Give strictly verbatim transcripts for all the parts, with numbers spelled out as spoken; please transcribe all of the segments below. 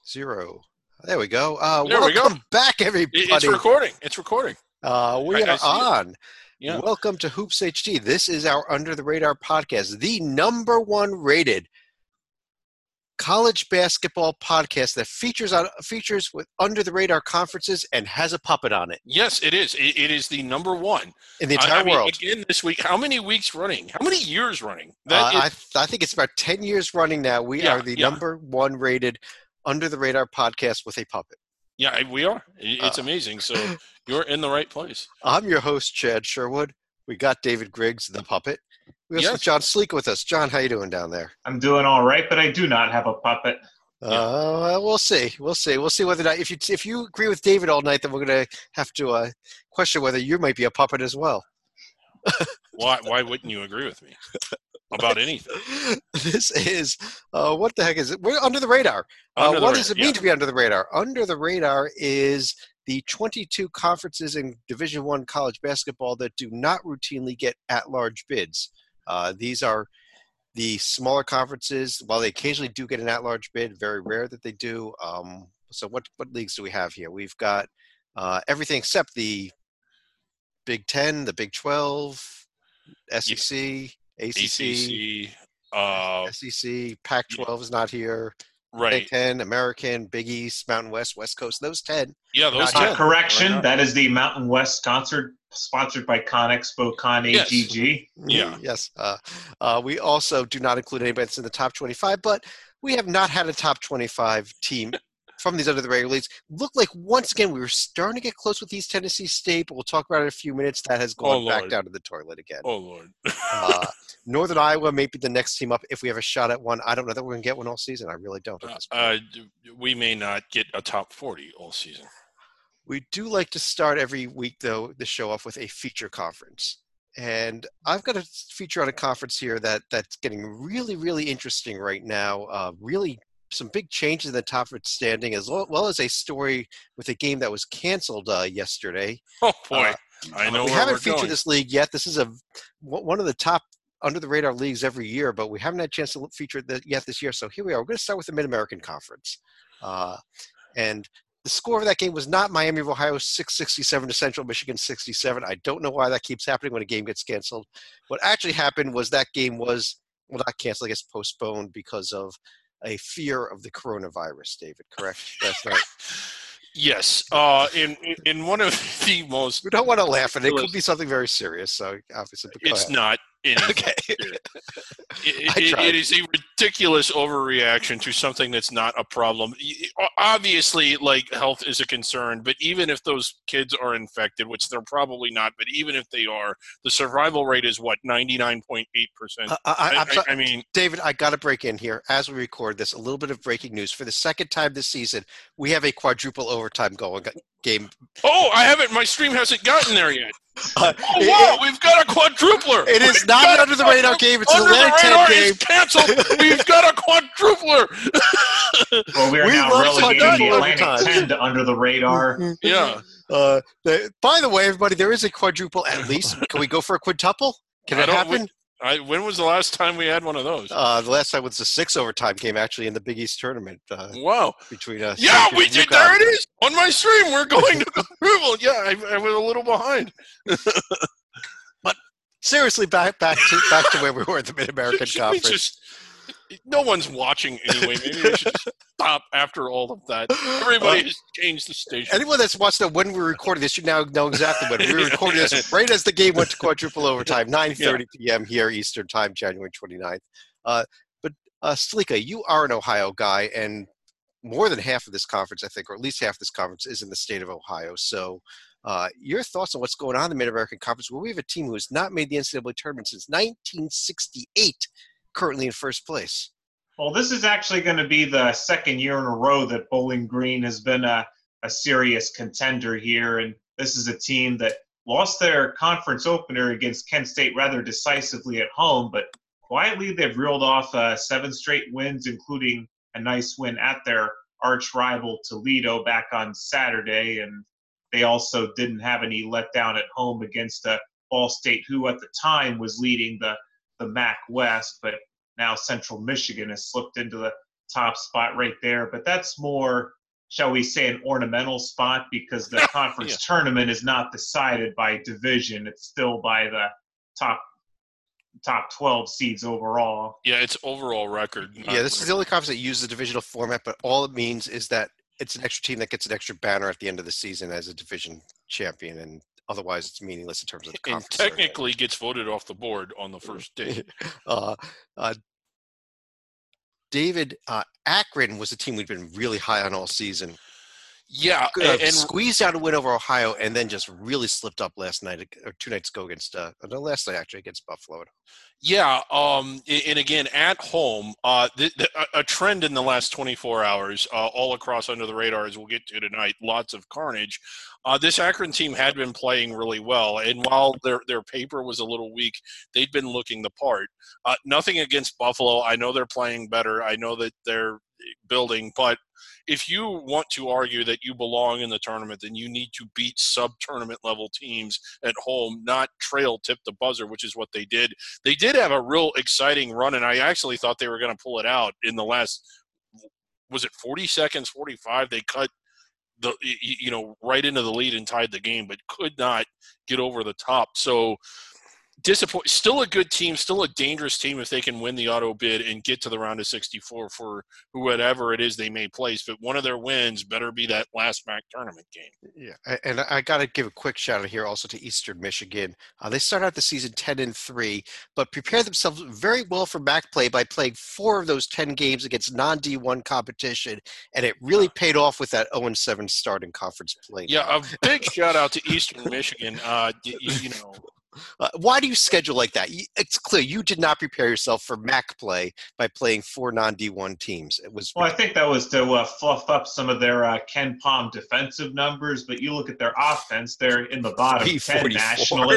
Zero. There we go. Uh, There we welcome go. back, everybody. It's recording. It's recording. Uh, we I, are I on. Yeah. Welcome to Hoops H D. This is our Under the Radar podcast, the number one rated college basketball podcast that features on features with under the radar conferences and has a puppet on it. Yes, it is. It, it is the number one in the entire I, I mean, world. Again, this week, how many weeks running? How many years running? Uh, That I th- I think it's about ten years running now. We Yeah, are the yeah. number one rated under the radar podcast with a puppet. Yeah, we are. It's Uh, amazing. So you're in the right place. I'm your host, Chad Sherwood. We got David Griggs, the puppet. We also Yes. have John Sleek with us. John, how you doing down there? I'm doing all right, but I do not have a puppet. Uh, we'll see. We'll see. We'll see whether or not, if you if you agree with David all night, then we're going to have to uh, question whether you might be a puppet as well. Why? Why wouldn't you agree with me about anything? This is uh, what the heck is it? We're under the radar. Under Uh, the what radar, does it mean yeah. to be under the radar? Under the radar is the twenty-two conferences in Division One college basketball that do not routinely get at-large bids. Uh, these are the smaller conferences. While they occasionally do get an at-large bid, very rare that they do. Um, so what what leagues do we have here? We've got uh, everything except the Big Ten, the Big twelve, S E C, A C C, A C C, uh, S E C, Pac twelve is not here. Big right? Ten, American, Big East, Mountain West, West Coast. Those ten. Yeah, those Not Uh, ten. correction, Or that is the Mountain West sponsored sponsored by ConExpo Con A G G. Yeah. Yes. Uh, uh, we also do not include anybody that's in the top twenty-five, but we have not had a top twenty-five team from these under the radar leagues. Look like once again we were starting to get close with East Tennessee State, but we'll talk about it in a few minutes. That has gone Oh, back Lord. down to the toilet again. Oh Lord. Uh, Northern Iowa may be the next team up if we have a shot at one. I don't know that we're going to get one all season. I really don't. At this point. Uh, d- we may not get a top forty all season. We do like to start every week, though, the show off with a feature conference. And I've got a feature on a conference here that that's getting really, really interesting right now. Uh, really some big changes in the top of its standing, as well, well as a story with a game that was canceled uh, yesterday. Oh boy, Uh, I know we where haven't we're featured going. this league yet. This is a one of the top under-the-radar leagues every year, but we haven't had a chance to feature it yet this year. So here we are. We're going to start with the Mid-American Conference. Uh, and the score of that game was not Miami of Ohio six sixty-seven to Central Michigan sixty-seven. I don't know why that keeps happening when a game gets canceled. What actually happened was that game was, well, not canceled, I guess postponed because of a fear of the coronavirus, David, correct? That's right. Yes, uh, in in one of the most, We don't want to laugh at it. It could be something very serious, so obviously. But go it's ahead. not. Anything Okay. serious. It, I it, tried. it is a ridiculous overreaction to something that's not a problem. Y- Obviously, like, health is a concern, but even if those kids are infected, which they're probably not, but even if they are, the survival rate is what, ninety-nine point eight percent. Uh, I, I, I'm I, sorry. I mean, David, I got to break in here as we record this. A little bit of breaking news. For the second time this season, we have a quadruple overtime going game. oh, I haven't. My stream hasn't gotten there yet. Uh, Oh it- wow, we've got a quadrupler. it is We've not got an a under the radar quadru- game. It's an Under the Atlantic ten radar game. is canceled. We've got a quadrupler. Well, we are We now love relegating quadruple the Atlantic overtime. ten to under the radar. Yeah. Uh, the, by the way, everybody, there is a quadruple at least. Can we go for a quintuple? Can I it don't- happen? I, when was the last time we had one of those? Uh, the last time was the six overtime game, actually, in the Big East tournament uh, Wow. between us. Yeah, we did. There it is on my stream. We're going to approval. Yeah, I, I was a little behind. Seriously, back back to back to where we were at the Mid American Should we Conference. just- no one's watching anyway. Maybe we should just stop after all of that. Everybody Uh, has changed the station. Anyone that's watched it when we were recording this, you now know exactly when. We were recording this right as the game went to quadruple overtime, nine thirty p.m. here Eastern Time, January twenty-ninth. Uh, but, uh, Slika, you are an Ohio guy, and more than half of this conference, I think, or at least half of this conference is in the state of Ohio. So uh, your thoughts on what's going on in the Mid-American Conference, where we have a team who has not made the N C double A tournament since nineteen sixty-eight, currently in first place. Well, this is actually going to be the second year in a row that Bowling Green has been a, a serious contender here. And this is a team that lost their conference opener against Kent State rather decisively at home, but quietly they've reeled off uh, seven straight wins, including a nice win at their arch rival Toledo back on Saturday. And they also didn't have any letdown at home against uh, Ball State, who at the time was leading the, the M A C West, but now Central Michigan has slipped into the top spot right there. But that's more, shall we say, an ornamental spot because the conference yeah. tournament is not decided by division. It's still by the top top twelve seeds overall. Yeah, it's overall record. Yeah, this record. is the only conference that uses the divisional format, but all it means is that it's an extra team that gets an extra banner at the end of the season as a division champion, and otherwise it's meaningless in terms of the and conference. technically gets voted off the board on the first day. uh, uh, David, uh, Akron was a team we'd been really high on all season. Yeah, Uh, and, and squeezed out a win over Ohio, and then just really slipped up last night, or two nights ago against, uh, no, last night actually against Buffalo. yeah, um, and again at home, uh, the, the, a trend in the last twenty-four hours, uh, all across under the radar, as we'll get to tonight. Lots of carnage. Uh, this Akron team had been playing really well, and while their their paper was a little weak, they'd been looking the part. Uh, nothing against Buffalo. I know they're playing better. I know that they're building, but if you want to argue that you belong in the tournament, then you need to beat sub-tournament level teams at home, not trail tip the buzzer, which is what they did. They did have a real exciting run, and I actually thought they were going to pull it out in the last, was it forty seconds, forty-five? They cut the you know right into the lead and tied the game, but could not get over the top. So disappoint. Still a good team, still a dangerous team if they can win the auto bid and get to the round of sixty-four for whatever it is they may place. But one of their wins better be that last M A C tournament game. Yeah, and I got to give a quick shout out here also to Eastern Michigan. Uh, they started out the season ten and three, but prepared themselves very well for M A C play by playing four of those ten games against non D one competition, and it really paid off with that oh and seven start in conference play. Yeah, a big shout out to Eastern Michigan. Uh, you, you know. Uh, why do you schedule like that? It's clear you did not prepare yourself for M A C play by playing four non D one teams. It was well, I think that was to uh, fluff up some of their uh, Ken Palm defensive numbers, but you look at their offense; they're in the bottom ten nationally.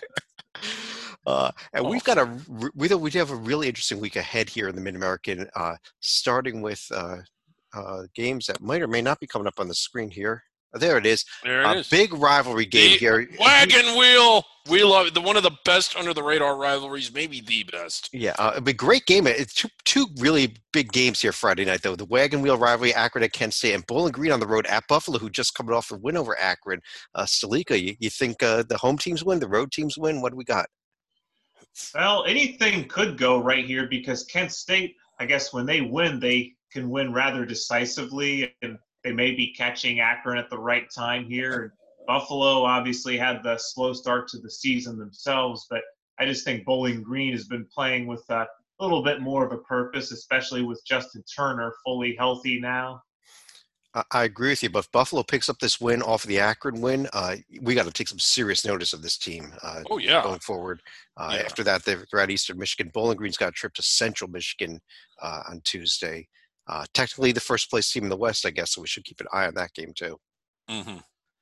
uh, and we've got a we we have a really interesting week ahead here in the Mid American, uh, starting with uh, uh, games that might or may not be coming up on the screen here. There it is. There it a is. Big rivalry game the here. Wagon wheel. We love the one of the best under the radar rivalries, maybe the best. Yeah, uh, a great game. It's two, two really big games here Friday night, though. The Wagon Wheel rivalry, Akron at Kent State, and Bowling Green on the road at Buffalo, who just coming off a win over Akron. Uh, Stalika, you, you think uh, the home teams win, the road teams win? What do we got? Well, anything could go right here because Kent State, I guess when they win, they can win rather decisively, and they may be catching Akron at the right time here. Buffalo obviously had the slow start to the season themselves, but I just think Bowling Green has been playing with a little bit more of a purpose, especially with Justin Turner fully healthy now. I agree with you, but if Buffalo picks up this win off of the Akron win, uh, we got to take some serious notice of this team uh, oh, yeah. going forward. Uh, yeah. After that, they're at Eastern Michigan. Bowling Green's got a trip to Central Michigan uh, on Tuesday. Uh, technically the first place team in the West, I guess, so we should keep an eye on that game too. Mm-hmm.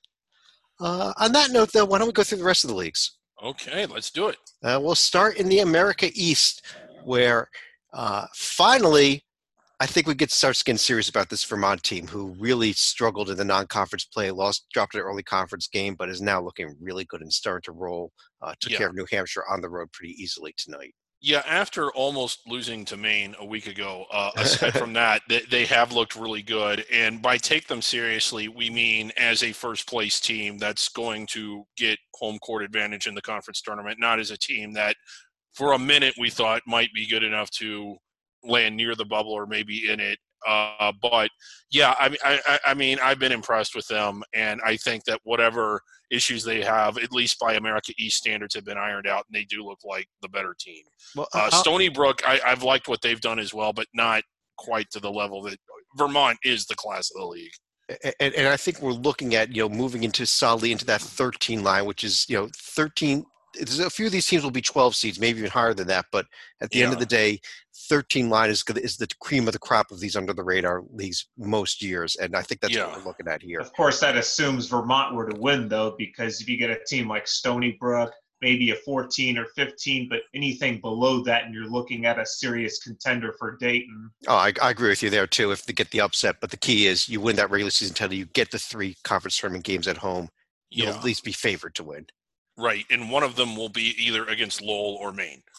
Uh, on that note, though, why don't we go through the rest of the leagues? Okay, let's do it. Uh, we'll start in the America East, where uh, finally I think we get to start getting serious about this Vermont team who really struggled in the non-conference play, lost, dropped an early conference game, but is now looking really good and starting to roll. Uh, took yeah. care of New Hampshire on the road pretty easily tonight. Yeah, after almost losing to Maine a week ago, uh, aside from that, they, they have looked really good. And by take them seriously, we mean as a first-place team that's going to get home court advantage in the conference tournament, not as a team that for a minute we thought might be good enough to land near the bubble or maybe in it. Uh, but, yeah, I, I, I mean, I've been impressed with them, and I think that whatever issues they have, at least by America East standards, have been ironed out, and they do look like the better team. Well, uh, Stony Brook, I, I've liked what they've done as well, but not quite to the level that Vermont is the class of the league. And, and I think we're looking at, you know, moving into solidly into that thirteen line, which is, you know, thirteen – there's a few of these teams will be twelve seeds, maybe even higher than that. But at the yeah. end of the day, thirteen line is is the cream of the crop of these under the radar leagues most years, and I think that's yeah. what we're looking at here. Of course, that assumes Vermont were to win, though, because if you get a team like Stony Brook, maybe a fourteen or fifteen, but anything below that, and you're looking at a serious contender for Dayton. Oh, I, I agree with you there too. If they get the upset, but the key is you win that regular season title, you get the three conference tournament games at home, you'll yeah. at least be favored to win. Right, and one of them will be either against Lowell or Maine.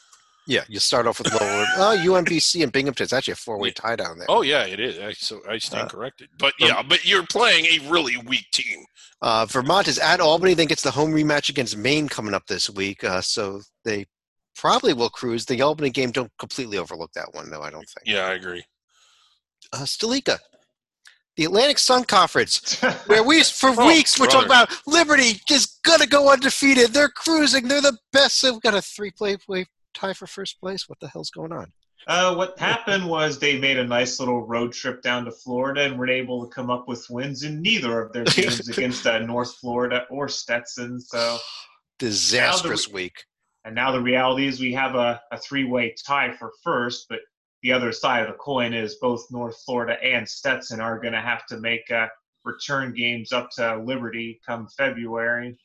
Yeah, you start off with lower. Oh, U M B C and Binghamton. It's actually a four-way tie down there. Oh yeah, it is. I, so I stand Uh, corrected. But yeah, but you're playing a really weak team. Uh, Vermont is at Albany, then gets the home rematch against Maine coming up this week. Uh, so they probably will cruise. The Albany game, don't completely overlook that one, though, I don't think. Yeah, I agree. Uh, Stalika, the Atlantic Sun Conference, where we, for Oh, weeks, we're talking brother. about Liberty just going to go undefeated. They're cruising. They're the best. They've got a three-play play tie for first place. What the hell's going on? Uh, what happened was they made a nice little road trip down to Florida and were able to come up with wins in neither of their games against uh, North Florida or Stetson. So Disastrous Now week. And now the reality is we have a, a three-way tie for first, but the other side of the coin is both North Florida and Stetson are going to have to make uh, return games up to Liberty come February.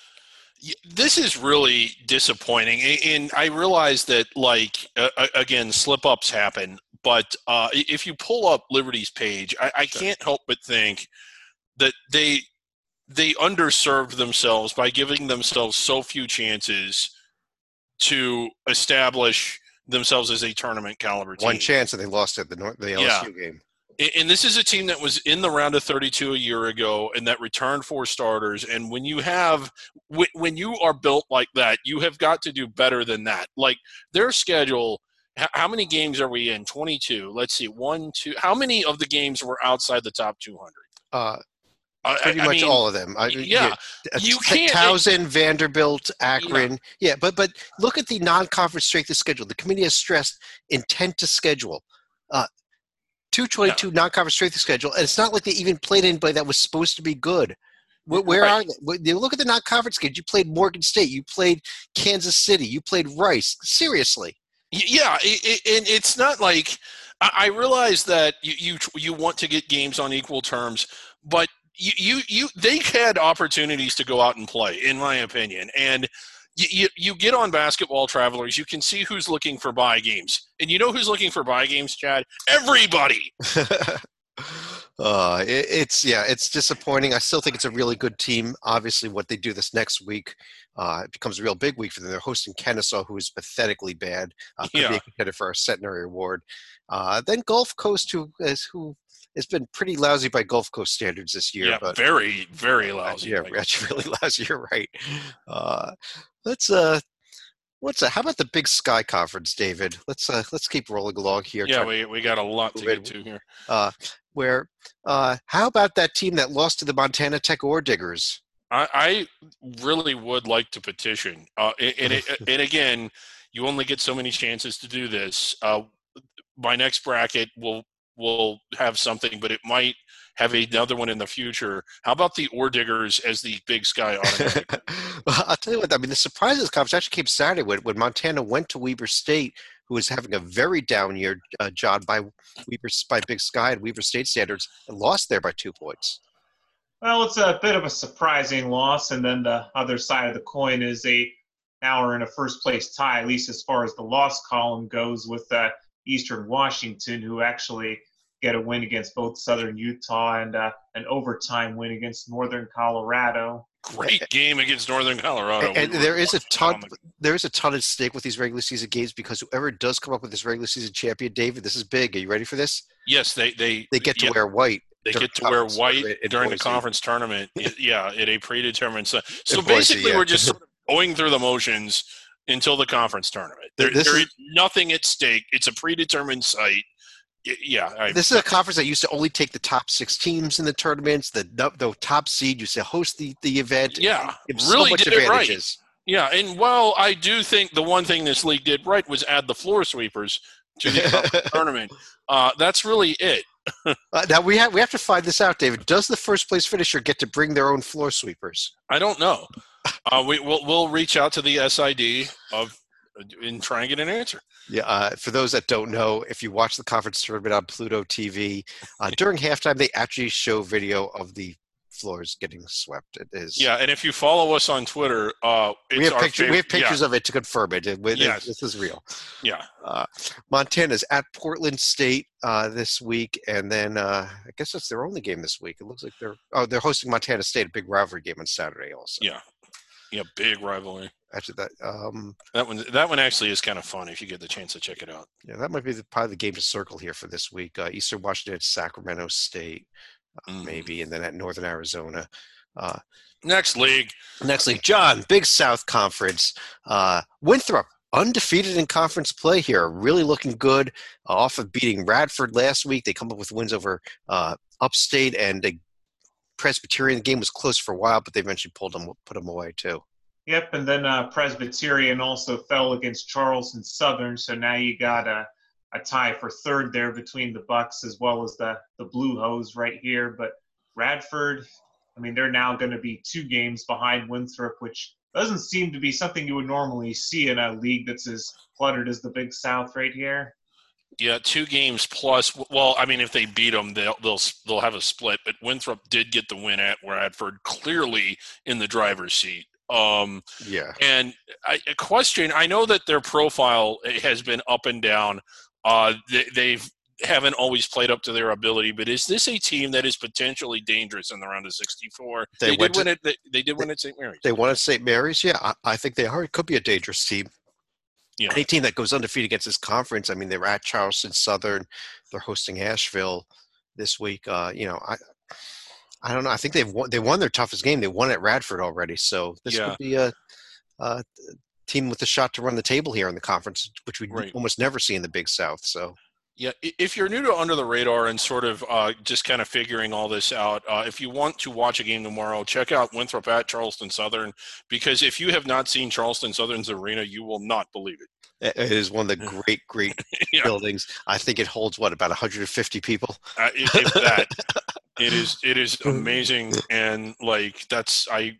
This is really disappointing, and I realize that, like, uh, again, slip-ups happen, but uh, if you pull up Liberty's page, I, I can't help but think that they they underserved themselves by giving themselves so few chances to establish themselves as a tournament caliber team. One chance, and they lost at the, North, the L S U Yeah. game. And this is a team that was in the round of thirty-two a year ago and that returned four starters. And when you have, when you are built like that, you have got to do better than that. Like their schedule, how many games are we in? twenty-two. Let's see, one, two. How many of the games were outside the top two hundred? Uh, I, pretty I much mean, all of them. I, yeah, yeah. you T- can't. Towson, Vanderbilt, Akron. Yeah. yeah, but but look at the non-conference strength of schedule. The committee has stressed intent to schedule. Uh, two twenty-two yeah. non-conference strength of schedule, and it's not like they even played anybody that was supposed to be good. Where, where right. are they? You look at the non-conference schedule. You played Morgan State. You played Kansas City. You played Rice. Seriously. Yeah, it, it, and it's not like I realize that you, you you want to get games on equal terms, but you, you you they had opportunities to go out and play, in my opinion, and you, you you get on Basketball Travelers, you can see who's looking for bye games, and you know who's looking for bye games, Chad? Everybody. uh, it, it's yeah, it's disappointing. I still think it's a really good team. Obviously, what they do this next week, uh, it becomes a real big week for them. They're hosting Kennesaw, who is pathetically bad. Uh, could yeah. be a contender for our centenary award. Uh, then Gulf Coast, who is who. It's been pretty lousy by Gulf Coast standards this year. Yeah, but, very, very lousy. Yeah, actually really lousy. You're right. Uh, let's uh, what's a, how about the Big Sky Conference, David? Let's uh, let's keep rolling along here. Yeah, we we got a lot to get to here. Uh, where uh, how about that team that lost to the Montana Tech Ore Diggers? I, I really would like to petition, uh, and, and, it, and again, you only get so many chances to do this. Uh, my next bracket will. will have something, but it might have another one in the future. How about the Ore Diggers as the Big Sky automatic? Well, I'll tell you what, I mean, the surprise of this conference actually came Saturday when, when Montana went to Weber State, who was having a very down year, uh, John, by Weber, by Big Sky and Weber State standards, and lost there by two points. Well, it's a bit of a surprising loss, and then the other side of the coin is they now are in a first-place tie, at least as far as the loss column goes, with uh, Eastern Washington, who actually get a win against both Southern Utah and uh, an overtime win against Northern Colorado. Great game against Northern Colorado. And, and we there is a ton. the... There is a ton at stake with these regular season games because whoever does come up with this regular season champion, David, this is big. Are you ready for this? Yes, they they they get to yeah, wear white. They get to wear white during Boise. the conference tournament. Yeah, at a predetermined. So, so Boise, basically, yeah. we're just sort of going through the motions until the conference tournament. There, there is nothing at stake. It's a predetermined site. Yeah. I, this is a conference that used to only take the top six teams in the tournaments. The the top seed used to host the, the event. Yeah, really so did it right. Yeah, and while I do think the one thing this league did right was add the floor sweepers to the tournament, uh, that's really it. uh, now we have we have to find this out, David. Does the first place finisher get to bring their own floor sweepers? I don't know. Uh, we will we'll reach out to the S I D of and try and get an answer. Yeah, uh, for those that don't know, if you watch the conference tournament on Pluto T V, uh, during halftime they actually show video of the floors getting swept. It is. Yeah, and if you follow us on Twitter, uh, it's we have our pictures. favorite, We have pictures yeah. of it to confirm it. it, it yes. This is real. Yeah. Uh, Montana's at Portland State uh, this week, and then uh, I guess that's their only game this week. It looks like they're oh they're hosting Montana State, a big rivalry game on Saturday also. Yeah. Yeah, big rivalry. Actually, that um, that one that one actually is kind of fun if you get the chance to check it out. Yeah, that might be the, probably the game to circle here for this week. Uh, Eastern Washington at Sacramento State, uh, mm. maybe, and then at Northern Arizona. Uh, next league. Next league. John, Big South Conference. Uh, Winthrop, undefeated in conference play here, really looking good. Uh, off of beating Radford last week. They come up with wins over uh, Upstate and they Presbyterian. The game was close for a while, but they eventually pulled them, put them away too. Yep, and then uh, Presbyterian also fell against Charleston Southern, so now you got a, a tie for third there between the Bucks as well as the, the Blue Hose right here. But Radford, I mean, they're now going to be two games behind Winthrop, which doesn't seem to be something you would normally see in a league that's as cluttered as the Big South right here. Yeah, two games plus. Well, I mean, if they beat them, they'll they'll they'll have a split. But Winthrop did get the win at Radford, clearly in the driver's seat. Um, yeah. And I, a question: I know that their profile has been up and down. Uh, they they've haven't always played up to their ability. But is this a team that is potentially dangerous in the round of sixty-four? They, they did win to, it. They, they did win at Saint Mary's. They won at Saint Mary's. Yeah, I, I think they are. It could be a dangerous team. Yeah. Any team that goes undefeated against this conference, I mean, they're at Charleston Southern. They're hosting Asheville this week. Uh, you know, I I don't know. I think they've won, they won their toughest game. They won at Radford already. So this yeah. could be a, a team with a shot to run the table here in the conference, which we right. almost never see in the Big South. So. Yeah, if you're new to Under the Radar and sort of uh, just kind of figuring all this out, uh, if you want to watch a game tomorrow, check out Winthrop at Charleston Southern, because if you have not seen Charleston Southern's arena, you will not believe it. It is one of the great, great yeah. buildings. I think it holds, what, about one hundred fifty people? Uh, if, if that. It is it is amazing, and, like, that's – I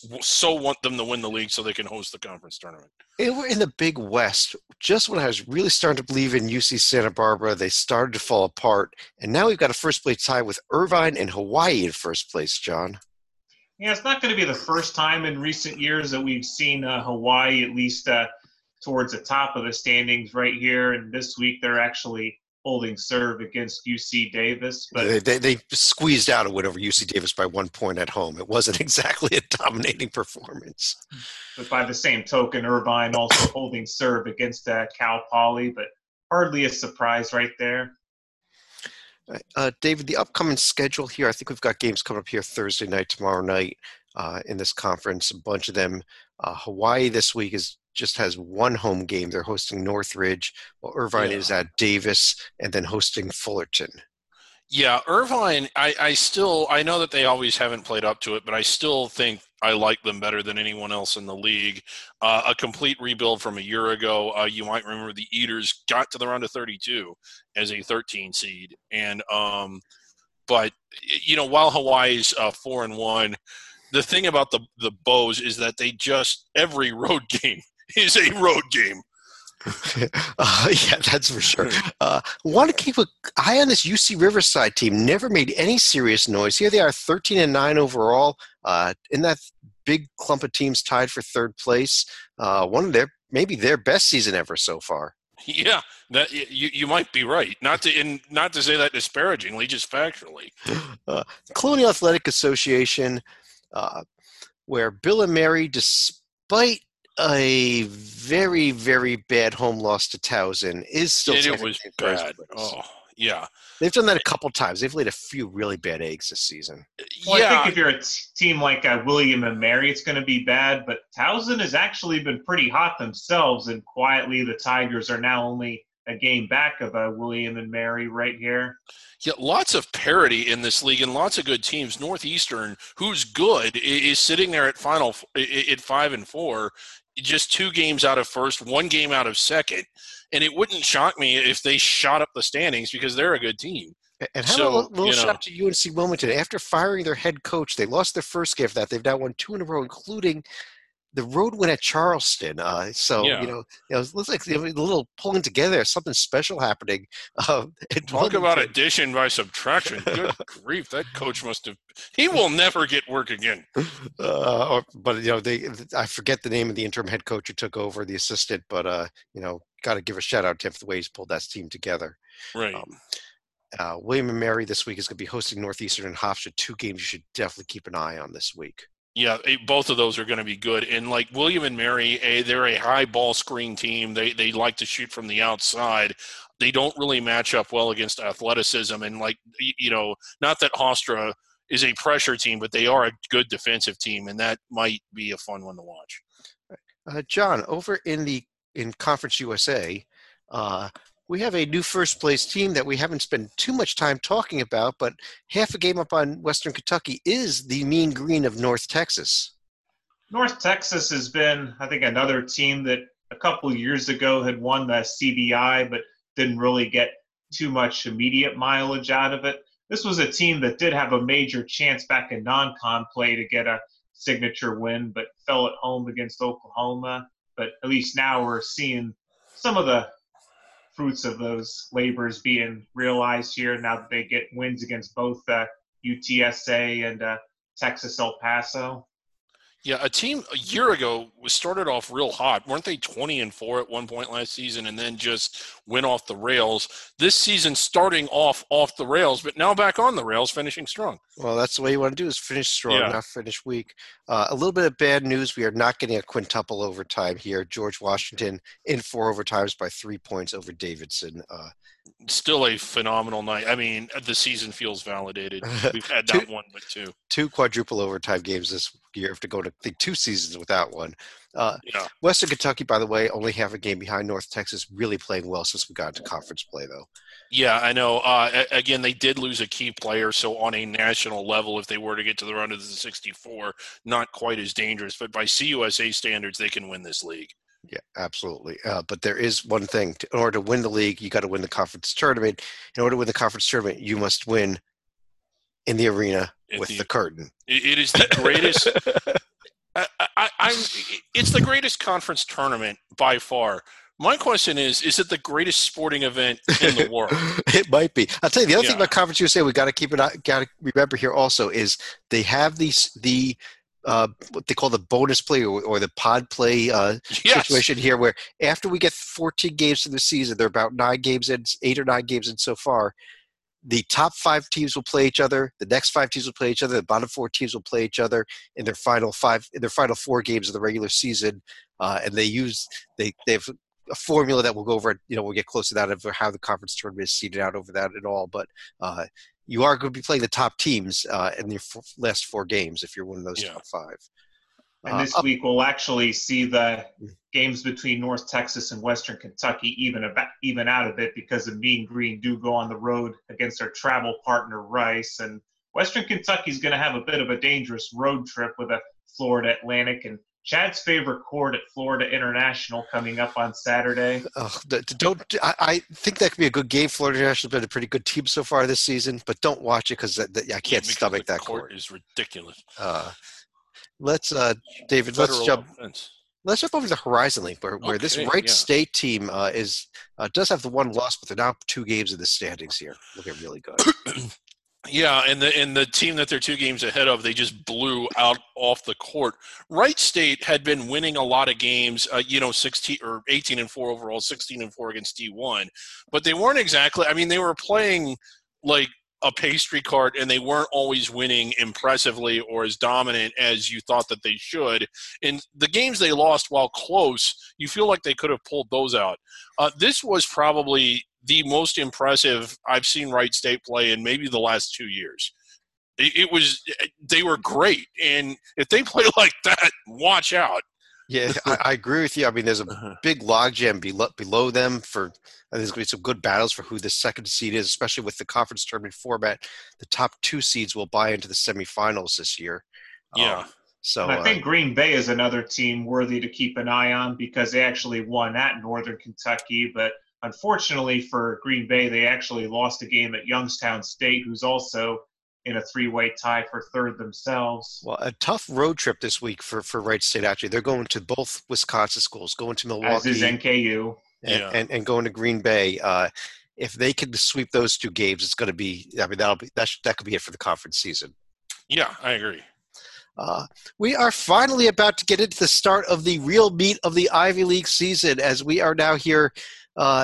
so want them to win the league so they can host the conference tournament. And we're in the Big West. Just when I was really starting to believe in U C Santa Barbara, they started to fall apart. And now we've got a first-place tie with Irvine and Hawaii in first place, John. Yeah, it's not going to be the first time in recent years that we've seen uh, Hawaii at least uh, towards the top of the standings right here. And this week they're actually – holding serve against U C Davis. But they, they, they squeezed out a win over U C Davis by one point at home. It wasn't exactly a dominating performance. But by the same token, Irvine also holding serve against uh, Cal Poly, but hardly a surprise right there. Uh, David, the upcoming schedule here, I think we've got games coming up here Thursday night, tomorrow night uh, in this conference, a bunch of them. Uh, Hawaii this week is just has one home game. They're hosting Northridge, while Irvine yeah. is at Davis and then hosting Fullerton. Yeah, Irvine, I, I still – I know that they always haven't played up to it, but I still think I like them better than anyone else in the league. Uh, a complete rebuild from a year ago. Uh, you might remember the Eaters got to the round of thirty-two as a thirteen seed. And um, but, you know, while Hawaii's uh, four and one, the thing about the, the Bows is that they just – every road game – is a road game. uh, yeah, that's for sure. Uh, want to keep an eye on this U C Riverside team. Never made any serious noise. Here they are, thirteen and nine overall. Uh, in that big clump of teams tied for third place. Uh, one of their maybe their best season ever so far. Yeah, that you you might be right. Not to in not to say that disparagingly, just factually. Uh, Colonial Athletic Association, uh, where Bill and Mary, despite a very, very bad home loss to Towson, is still it, it was bad. Oh, yeah. They've done that a couple times. They've laid a few really bad eggs this season. Well, yeah. I think if you're a t- team like uh, William and Mary, it's going to be bad. But Towson has actually been pretty hot themselves, and quietly the Tigers are now only a game back of uh, William and Mary right here. Yeah, lots of parity in this league and lots of good teams. Northeastern, who's good, is sitting there at final at five and four. Just two games out of first, one game out of second. And it wouldn't shock me if they shot up the standings because they're a good team. And how so, about a little you know, shout to U N C Wilmington. After firing their head coach, they lost their first game of that. They've now won two in a row, including the road win at Charleston. Uh, so, yeah. you know, you know, it looks like a little pulling together, something special happening. Uh, Talk about addition by subtraction. Good grief. That coach must have – he will never get work again. Uh, or, but, you know, they I forget the name of the interim head coach who took over, the assistant, but, uh, you know, got to give a shout-out to him for the way he's pulled that team together. Right. Um, uh, William and Mary this week is going to be hosting Northeastern and Hofstra, two games you should definitely keep an eye on this week. Yeah, eh, both of those are going to be good. And like William and Mary, eh, they're a high ball screen team. They they like to shoot from the outside. They don't really match up well against athleticism. And like, you know, not that Hofstra is a pressure team, but they are a good defensive team, and that might be a fun one to watch. Uh, John, over in the in Conference U S A, uh, we have a new first place team that we haven't spent too much time talking about, but half a game up on Western Kentucky is the Mean Green of North Texas. North Texas has been, I think, another team that a couple years ago had won the C B I, but didn't really get too much immediate mileage out of it. This was a team that did have a major chance back in non-con play to get a signature win, but fell at home against Oklahoma. But at least now we're seeing some of the fruits of those labors being realized here now that they get wins against both uh, U T S A and uh, Texas El Paso. Yeah, a team a year ago was started off real hot. Weren't they twenty and four at one point last season and then just went off the rails? This season starting off off the rails, but now back on the rails, finishing strong. Well, that's the way you want to do is finish strong, Yeah. not finish weak. Uh, a little bit of bad news. We are not getting a quintuple overtime here. George Washington in four overtimes by three points over Davidson. Uh, Still a phenomenal night. I mean, the season feels validated. We've had Two- not one, but two. two quadruple overtime games this year after going to I think two seasons without one. Uh, Yeah. Western Kentucky, by the way, only half a game behind North Texas, really playing well since we got into conference play, though. Yeah, I know. Uh, a- again, they did lose a key player, so on a national level, if they were to get to the round of the sixty-four, not quite as dangerous. But by C U S A standards, they can win this league. Yeah, absolutely. Uh, but there is one thing. To, in order to win the league, you got to win the conference tournament. In order to win the conference tournament, you must win in the arena At with the- the curtain. It, it is the greatest. I, I, I'm. It's the greatest conference tournament by far. My question is: is it the greatest sporting event in the world? It might be. I'll tell you the other Yeah. thing about Conference U S A we got to keep it. Got to remember here also is they have these the uh, what they call the bonus play or, or the pod play uh, Yes. situation here, where after we get fourteen games to the season, they're about nine games in, eight or nine games in so far. The top five teams will play each other. The next five teams will play each other. The bottom four teams will play each other in their final five, in their final four games of the regular season. Uh, and they use they they have a formula that we'll go over. You know, we'll get close to that of how the conference tournament is seeded out over that and all. But uh, you are going to be playing the top teams uh, in your f- last four games if you're one of those Yeah. top five. And Uh, this up- week we'll actually see the games between North Texas and Western Kentucky even about, even out a bit because the Mean Green do go on the road against their travel partner Rice. And Western Kentucky's going to have a bit of a dangerous road trip with a Florida Atlantic and Chad's favorite court at Florida International coming up on Saturday. Ugh, d- d- don't. I, I think that could be a good game. Florida International's been a pretty good team so far this season, but don't watch it because I Yeah, can't because stomach the that court court. is ridiculous. Uh, let's, uh, David. Let's Federal jump. offense. Let's jump over to the Horizon League, where, where this Okay, Wright yeah. State team uh, is uh, does have the one loss, but they're now two games in the standings here. Looking really good. Yeah, and the and the team that they're two games ahead of, they just blew out off the court. Wright State had been winning a lot of games, uh, you know, sixteen or eighteen and four overall, sixteen and four against D one, but they weren't exactly. I mean, they were playing like a pastry cart, and they weren't always winning impressively or as dominant as you thought that they should. In the games they lost, while close, you feel like they could have pulled those out. Uh, this was probably the most impressive I've seen Wright State play in maybe the last two years. It, it was they were great, and if they play like that, watch out. Yeah, I, I agree with you. I mean, there's a big logjam below, below them for. And there's going to be some good battles for who the second seed is, especially with the conference tournament format. The top two seeds will buy into the semifinals this year. Yeah. Um, so And I uh, think Green Bay is another team worthy to keep an eye on because they actually won at Northern Kentucky. But unfortunately for Green Bay, they actually lost a game at Youngstown State, who's also in a three-way tie for third themselves. well, a tough road trip this week for, for Wright State, actually. They're going to both Wisconsin schools, going to As Milwaukee is N K U. and, Yeah. and, and going to Green Bay. Uh, if they can sweep those two games, it's going to be – I mean, that'll be that, sh- that could be it for the conference season. Yeah, I agree. Uh, we are finally about to get into the start of the real meat of the Ivy League season as we are now here uh,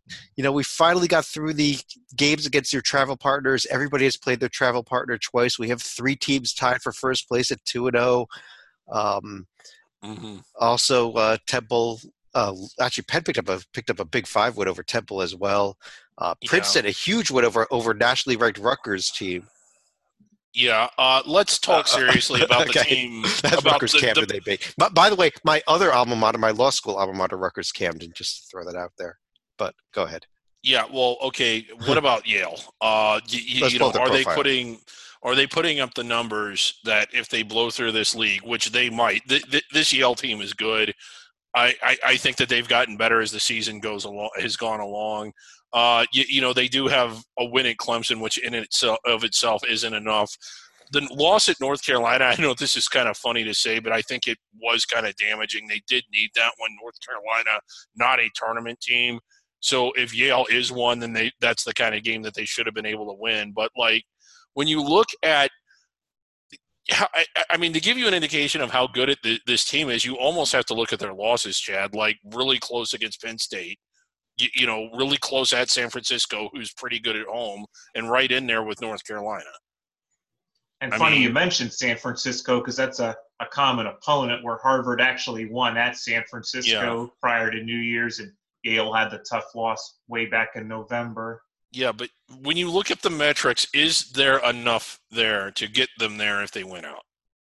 you know, we finally got through the games against your travel partners. Everybody has played their travel partner twice. We have three teams tied for first place at two and zero. Um, mm-hmm. Also, uh, Temple. Uh, actually, Penn picked up a picked up a big five win over Temple as well. Uh, Princeton, yeah. a huge win over over nationally ranked Rutgers team. Yeah, uh, let's talk seriously about the okay. team. That's about Rutgers the, Camden, the, they be. But by the way, my other alma mater, my law school alma mater, Rutgers Camden. Just to throw that out there. But go ahead. Yeah, well, okay. What about Yale? Uh, you, you know, are profile. they putting are they putting up the numbers that if they blow through this league, which they might? Th- th- this Yale team is good. I, I, I think that they've gotten better as the season goes along has gone along. Uh, you, you know, they do have a win at Clemson, which in itself of itself isn't enough. The loss at North Carolina, I know this is kind of funny to say, but I think it was kind of damaging. They did need that one. North Carolina, not a tournament team. So if Yale is one, then they that's the kind of game that they should have been able to win. But, like, when you look at how, I, I mean, to give you an indication of how good it, this team is, you almost have to look at their losses, Chad, like really close against Penn State. You, you know, really close at San Francisco, who's pretty good at home, and right in there with North Carolina. And I funny mean, you mentioned San Francisco because that's a, a common opponent where Harvard actually won at San Francisco yeah. prior to New Year's, and Yale had the tough loss way back in November. Yeah, but when you look at the metrics, is there enough there to get them there if they win out?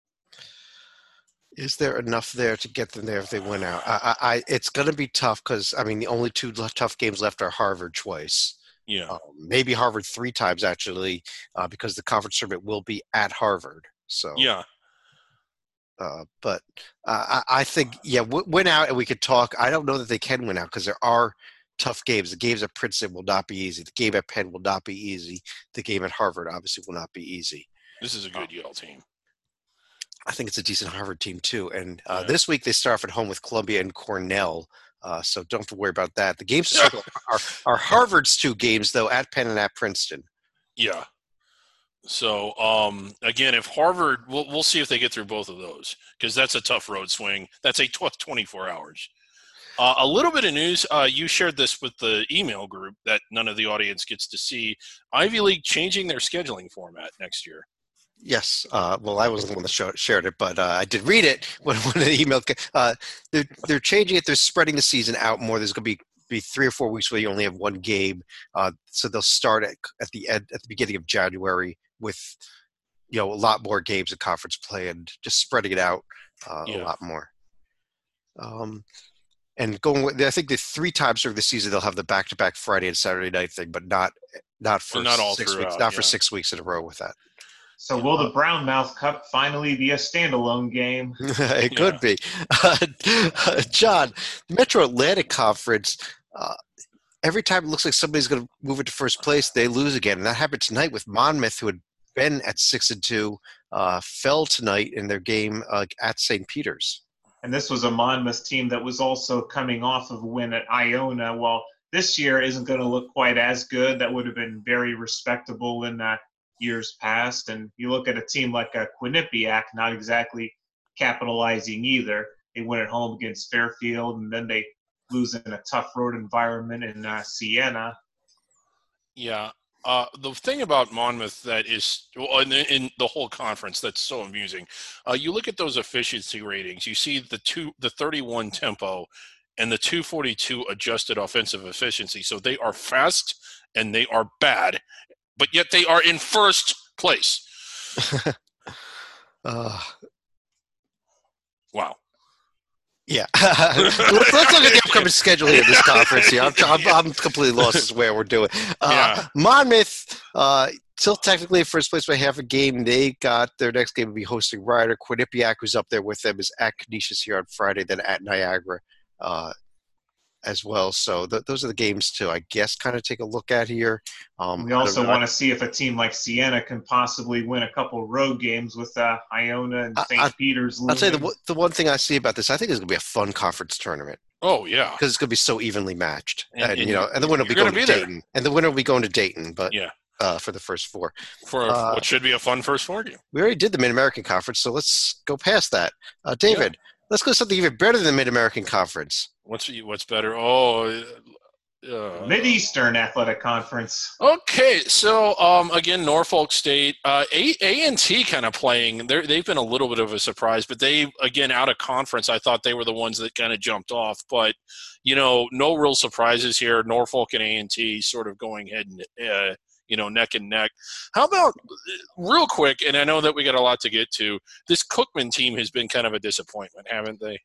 Is there enough there to get them there if they win out? I, I, it's going to be tough because, I mean, the only two tough games left are Harvard twice. Yeah. Um, maybe Harvard three times, actually, uh, because the conference tournament will be at Harvard. So yeah. Uh, but uh, I, I think, yeah, w- win out and we could talk. I don't know that they can win out because there are tough games. The games at Princeton will not be easy. The game at Penn will not be easy. The game at Harvard obviously will not be easy. This is a good um, Yale team. I think it's a decent Harvard team too. And uh, yeah. this week they start off at home with Columbia and Cornell. Uh, so don't have to worry about that. The games are, are, are Harvard's two games, though, at Penn and at Princeton. Yeah. So, um, again, if Harvard – we'll we'll see if they get through both of those because that's a tough road swing. That's a tough twenty-four hours. Uh, a little bit of news. Uh, you shared this with the email group that none of the audience gets to see. Ivy League changing their scheduling format next year. Yes. Uh, well, I wasn't the one that show, shared it, but uh, I did read it when, when the email uh, they're, they're changing it. They're spreading the season out more. There's going to be be three or four weeks where you only have one game. Uh, so they'll start at, at the end, at the beginning of January with, you know, a lot more games in conference play and just spreading it out uh, yeah. a lot more. Um, and going with, I think the three times during the season they'll have the back-to-back Friday and Saturday night thing, but not not for not all six throughout, weeks, not yeah. for six weeks in a row with that. So will the Brownmouth Cup finally be a standalone game? It could be. Uh, uh, John, Metro Atlantic Conference, uh, every time it looks like somebody's going to move into first place, they lose again. And that happened tonight with Monmouth, who had been at six and two, uh, fell tonight in their game uh, at Saint Peter's. And this was a Monmouth team that was also coming off of a win at Iona. Well, this year isn't going to look quite as good. That would have been very respectable in uh, years past. And you look at a team like a Quinnipiac, not exactly capitalizing either. They win at home against Fairfield, and then they lose in a tough road environment in uh, Siena. Yeah. Uh, the thing about Monmouth that is, well, in, in the whole conference, that's so amusing. Uh, you look at those efficiency ratings. You see the two, the thirty-one tempo, and the two forty-two adjusted offensive efficiency. So they are fast and they are bad, but yet they are in first place. uh, wow. Yeah. let's, let's look at the upcoming schedule here in this conference here. I'm, I'm, I'm completely lost as to where we're doing. Uh, yeah. Monmouth, uh, still technically first place by half a game. They got their next game will be hosting Rider. Quinnipiac, who's up there with them, is at Canisius here on Friday, then at Niagara uh, as well. So th- those are the games to, I guess, kind of take a look at here. Um, we also want to see if a team like Siena can possibly win a couple road games with uh, Iona and Saint Peter's. I'll tell you the, the one thing I see about this, I think it's going to be a fun conference tournament. Oh yeah, because it's going to be so evenly matched, and, and, and and you know, and the winner will be going to be Dayton, there. and the winner will be going to Dayton. But yeah, uh, for the first four, for uh, what should be a fun first four game. We already did the Mid American Conference, so let's go past that. Uh, David, yeah. let's go to something even better than the Mid American Conference. What's what's better? Oh, Uh, Mid-Eastern Athletic Conference. Okay, so um, again, Norfolk State, uh, A and T kind of playing. They're, they've been a little bit of a surprise, but they again out of conference. I thought they were the ones that kind of jumped off, but you know, no real surprises here. Norfolk and A and T sort of going head and uh, you know neck and neck. How about real quick? And I know that we got a lot to get to. This Cookman team has been kind of a disappointment, haven't they?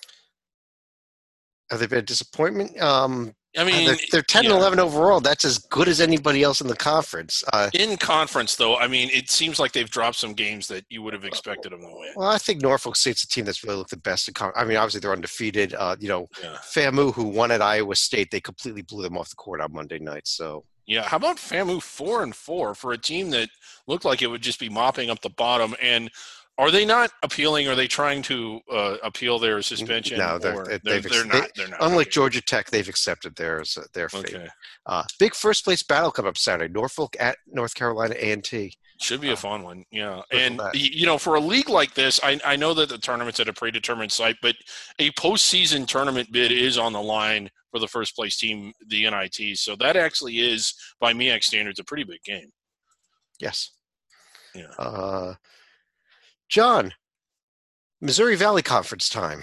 Have they been a disappointment? Um, I mean, they're, they're ten yeah. and eleven overall. That's as good as anybody else in the conference. Uh, in conference, though, I mean, it seems like they've dropped some games that you would have expected them to win. Well, I think Norfolk State's a team that's really looked the best. In con- I mean, obviously they're undefeated. Uh, you know, Yeah. FAMU, who won at Iowa State, they completely blew them off the court on Monday night. So Yeah, how about FAMU four and four for a team that looked like it would just be mopping up the bottom? And are they not appealing? Are they trying to uh, appeal their suspension? no, they're, or they're, they're, they've, they're they, not. They're not. unlike okay. Georgia Tech, they've accepted theirs, uh, their fate. Okay, Uh, big first place battle come up Saturday. Norfolk at North Carolina A and T. should be a Uh, fun one. Yeah, look at and that. y- you know, for a league like this, I, I know that the tournament's at a predetermined site, but a postseason tournament bid is on the line for the first place team, the N I T. So that actually is, by M E A C standards, a pretty big game. Yes. Yeah. Uh, John, Missouri Valley Conference time.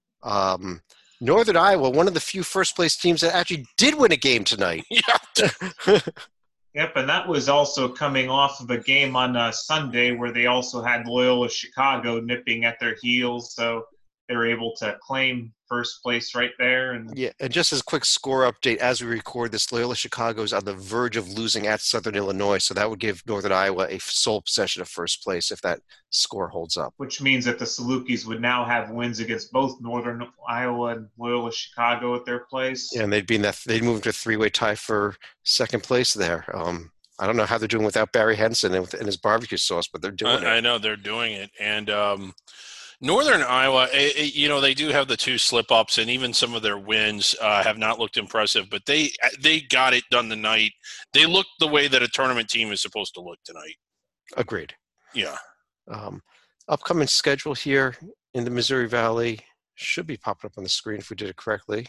Um, Northern Iowa, one of the few first place teams that actually did win a game tonight. Yeah. Yep, and that was also coming off of a game on uh, Sunday where they also had Loyola Chicago nipping at their heels, so they were able to claim first place right there. And Yeah, and just as a quick score update, as we record this, Loyola Chicago is on the verge of losing at Southern Illinois, so that would give Northern Iowa a sole possession of first place if that score holds up. which means that the Salukis would now have wins against both Northern Iowa and Loyola Chicago at their place. Yeah, and they'd be in that they'd move into a three-way tie for second place there. Um, I don't know how they're doing without Barry Henson and, with, and his barbecue sauce, but they're doing I, I it. know they're doing it, and um, Northern Iowa, eh, eh, you know, they do have the two slip-ups, and even some of their wins uh, have not looked impressive. But they they got it done tonight. They looked the way that a tournament team is supposed to look tonight. Agreed. Yeah, Um, upcoming schedule here in the Missouri Valley should be popping up on the screen if we did it correctly.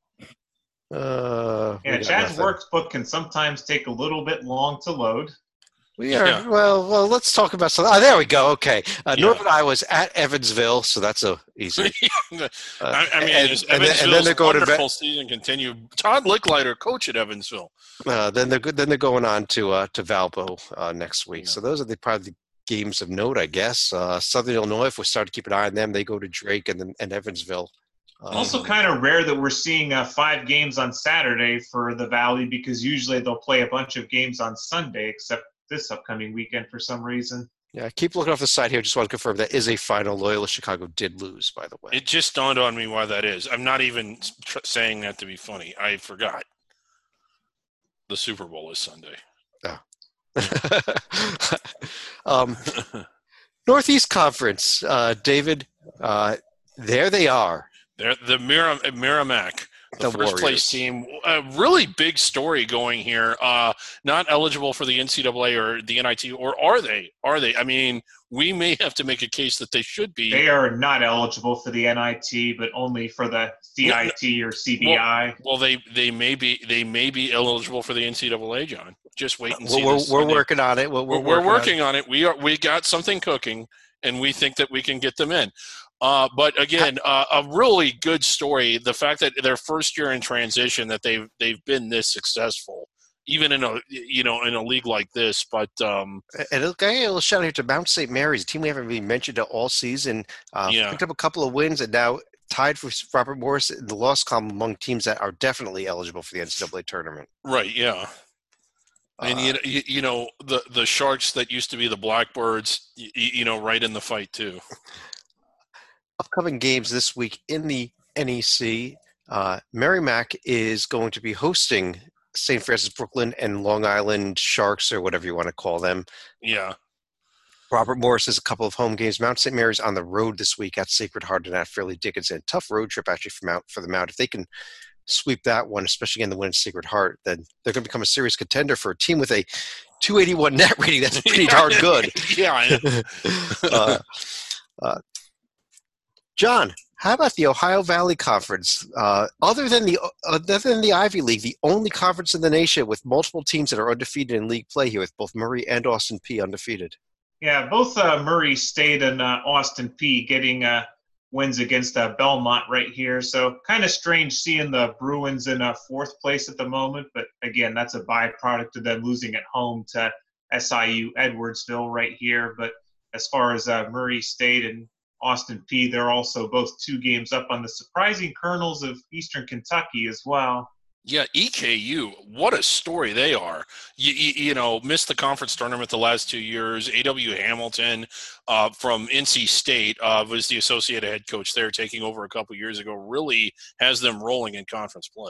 Uh, we Yeah, got Chad's nothing. workbook can sometimes take a little bit long to load. We are Yeah. well. Well, let's talk about some. Oh, there we go. Okay, uh, Yeah. Northern Iowa's at Evansville, so that's a easy. Uh, I, I mean, and, as and, then, and then Evansville's they're going to wonderful season continue. Todd Licklider, coach at Evansville. uh, then they're good. Then they're going on to uh, to Valpo uh, next week. Yeah. So those are the probably the games of note, I guess. Uh, Southern Illinois, if we start to keep an eye on them, they go to Drake and then and Evansville. Um, Also, kind of rare that we're seeing uh, five games on Saturday for the Valley because usually they'll play a bunch of games on Sunday, except this upcoming weekend for some reason. yeah, keep looking off the side here. Just want to confirm that is a final. Loyola Chicago did lose, by the way. It just dawned on me why that is. I'm not even tr- saying that to be funny. I forgot. The Super Bowl is Sunday. um, Northeast Conference, uh, David. Uh, there they are. They're the Miram- Merrimack, the, The first Warriors. place team. A really big story going here. Uh, not eligible for the N C double A or the N I T, or are they? Are they? I mean, we may have to make a case that they should be. They are not eligible for the N I T, but only for the C I T or C B I. Well, they they may be they may be eligible for the N C double A, John. Just wait and Well, see. we're this. we're I think- working on it. We're, We're, we're, we're working on it. We are. We got something cooking, and we think that we can get them in. Uh, but again, uh, a really good story. The fact that their first year in transition, that they've they've been this successful, even in a you know in a league like this. But um, And a little shout out here to Mount Saint Mary's, a team we haven't really mentioned all season. Uh, Yeah. Picked up a couple of wins and now tied for Robert Morris in the loss column among teams that are definitely eligible for the N C double A tournament. right, yeah. And Uh, you, you you know the the Sharks that used to be the Blackbirds, you, you know, right in the fight too. upcoming games this week in the N E C, uh, Merrimack is going to be hosting Saint Francis Brooklyn and Long Island Sharks, or whatever you want to call them. Yeah, Robert Morris has a couple of home games. Mount Saint Mary's on the road this week at Sacred Heart and at Fairleigh Dickinson. Tough road trip actually for Mount for the Mount. If they can sweep that one, especially in the win at Sacred Heart, then they're going to become a serious contender for a team with a two eighty-one net rating. That's pretty darn good. yeah. I know. uh, uh, John, How about the Ohio Valley Conference? Uh, other than the other than the Ivy League, the only conference in the nation with multiple teams that are undefeated in league play here, with both Murray and Austin Peay undefeated. Yeah, both uh, Murray State and uh, Austin Peay getting uh, wins against uh, Belmont right here. So kind of strange seeing the Bruins in uh, fourth place at the moment. But again, that's a byproduct of them losing at home to S I U Edwardsville right here. But as far as uh, Murray State and Austin Peay, they're also both two games up on the surprising Colonels of Eastern Kentucky as well. Yeah, E K U, what a story they are. You, you, you know, missed the conference tournament the last two years. A W Hamilton uh, from N C State uh, was the associate head coach there, taking over a couple years ago, really has them rolling in conference play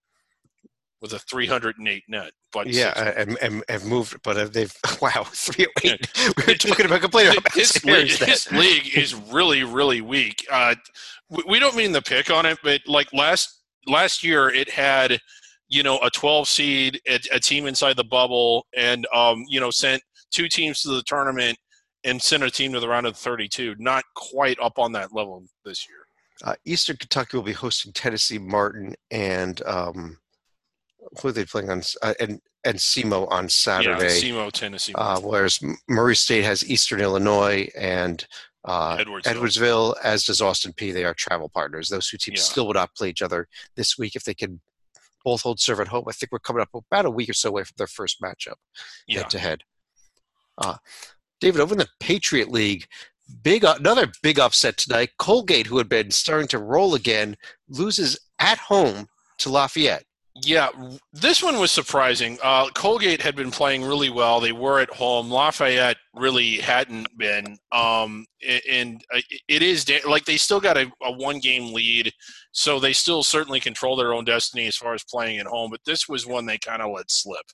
with a three hundred eight net. But yeah, and, and have moved, but they've, wow, three oh eight. We were talking about complaining about this league, this league is really, really weak. Uh, we, we don't mean the pick on it, but like last – Last year, it had, you know, a twelve seed, a, a team inside the bubble, and, um, you know, sent two teams to the tournament and sent a team to the round of thirty-two. Not quite up on that level this year. Uh, Eastern Kentucky will be hosting Tennessee Martin and um, who are they playing on? Uh, and and SEMO on Saturday. Yeah, SEMO, Tennessee. Uh, whereas Murray State has Eastern Illinois and Uh, Edwardsville. Edwardsville, as does Austin Peay. They are travel partners. Those two teams yeah. still would not play each other this week if they can both hold serve at home. I think we're coming up about a week or so away from their first matchup, yeah. head to head. Uh, David, over in the Patriot League, big another big upset tonight. Colgate, who had been starting to roll again, loses at home to Lafayette. Yeah, this one was surprising. Uh, Colgate had been playing really well. They were at home. Lafayette really hadn't been. Um, and it is like they still got a, a one-game lead, so they still certainly control their own destiny as far as playing at home. But this was one they kind of let slip.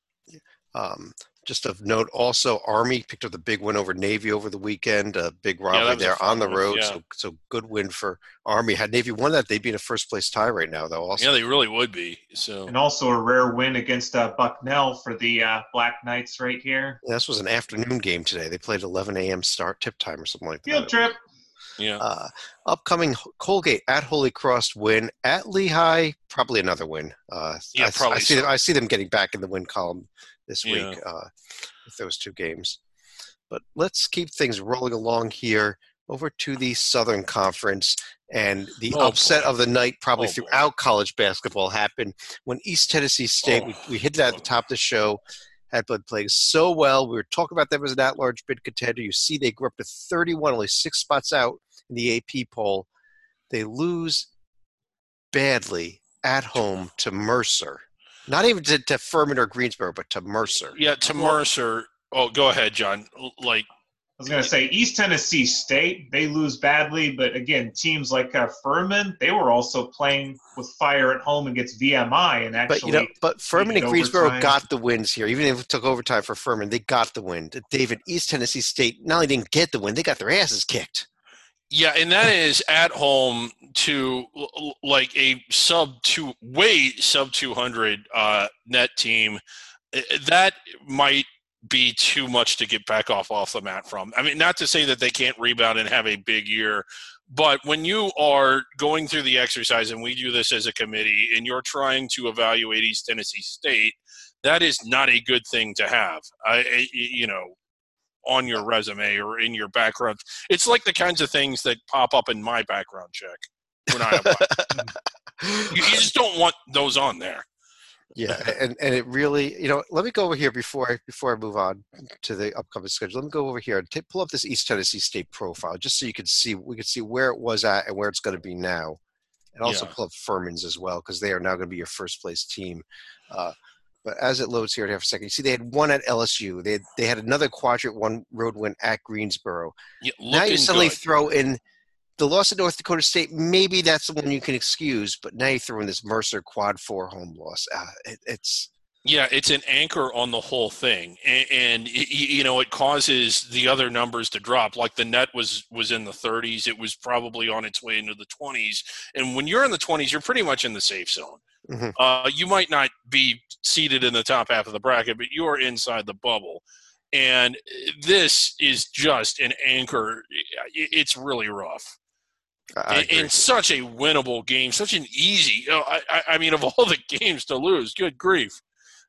Um, just of note, also, Army picked up the big win over Navy over the weekend. A big rivalry yeah, there on the road. Yeah. So, so good win for Army. Had Navy won that, they'd be in a first place tie right now, though. Also, yeah, they really would be. So, and also a rare win against uh, Bucknell for the uh, Black Knights right here. Yeah, this was an afternoon game today. They played eleven a.m. start tip time or something like that. Field trip. Yeah. Uh, upcoming Colgate at Holy Cross win at Lehigh. Probably another win. Uh, yeah, I, probably. I see. So. Them, I see them getting back in the win column this yeah. week uh, with those two games. But let's keep things rolling along here over to the Southern Conference. And the oh, upset boy. of the night probably oh, throughout boy. college basketball happened when East Tennessee State, oh. we, we hit that at the top of the show, had been playing so well. We were talking about them as an at-large bid contender. You see they grew up to thirty-one, only six spots out in the A P poll. They lose badly at home to Mercer. Not even to, to Furman or Greensboro, but to Mercer. Yeah, to Mercer. Oh, go ahead, John. Like I was going to say, East Tennessee State, they lose badly. But, again, teams like uh, Furman, they were also playing with fire at home against V M I. And actually, but, you know, but Furman and Greensboro overtime. got the wins here. Even if it took overtime for Furman, they got the win. David, East Tennessee State not only didn't get the win, they got their asses kicked. Yeah, and that is at home to like a sub two, way sub two hundred uh, net team. That might be too much to get back off off the mat from. I mean, not to say that they can't rebound and have a big year, but when you are going through the exercise, and we do this as a committee, and you're trying to evaluate East Tennessee State, that is not a good thing to have. I, you know. on your resume or in your background. It's like the kinds of things that pop up in my background check when I apply. you, you just don't want those on there. Yeah, and, and it really, you know, let me go over here before I, before I move on to the upcoming schedule. Let me go over here and t- pull up this East Tennessee State profile just so you can see, we can see where it was at and where it's going to be now. And also Yeah. pull up Furman's as well, because they are now going to be your first place team. Uh, But as it loads here, in half a second, you see they had one at L S U. They had, they had another quadrant one road win at Greensboro. Yeah, Now you suddenly good. throw in the loss at North Dakota State. Maybe that's the one you can excuse, but now you throw in this Mercer quad four home loss. Uh, it, it's Yeah, it's an anchor on the whole thing, and, and it, you know it causes the other numbers to drop. Like the net was was in the thirties, it was probably on its way into the twenties. And when you're in the twenties, you're pretty much in the safe zone. Mhm. Uh, you might not be seated in the top half of the bracket, but you're inside the bubble. And this is just an anchor. It's really rough. I in, in such a winnable game, such an easy. You know, I, I, I mean, of all the games to lose, good grief.